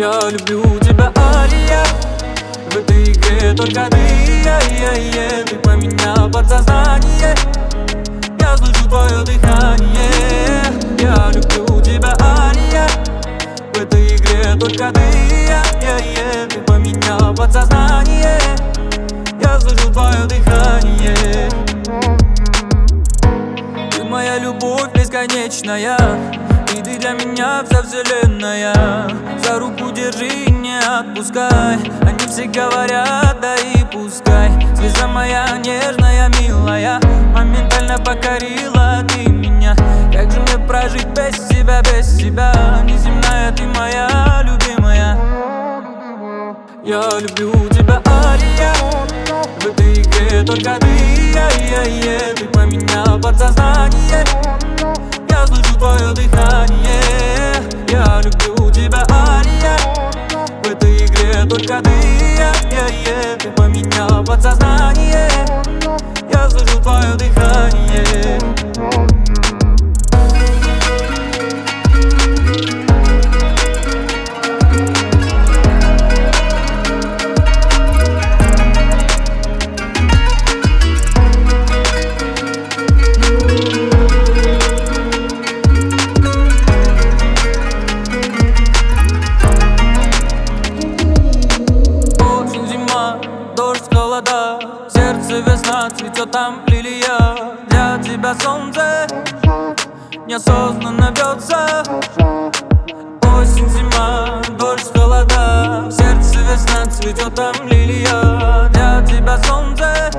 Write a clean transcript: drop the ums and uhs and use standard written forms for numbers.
Я люблю тебя, Алия. В этой игре только ты, ты поменял подсознание. Я слышу твое дыхание. Я люблю тебя, Алия. В этой игре только ты поменял подсознание. Я слышу твое дыхание. Ты моя любовь бесконечная, и ты для меня вся вселенная. За руку держи и не отпускай. Они все говорят, да и пускай. Звезда моя нежная, милая, моментально покорила ты меня. Как же мне прожить без тебя, без тебя? Неземная ты моя любимая. Я люблю тебя, Алия. В этой игре только ты поменял подсознание. Я слышу твое дыхание. Я люблю тебя, Алия. В этой игре только ты поменял подсознание. Я слышу твое дыхание. Дождь, холода, сердце весна, цветет там лилия. Для тебя солнце неосознанно бьется. Осень, зима, дождь, холода, сердце весна, цветет там лилия. Для тебя солнце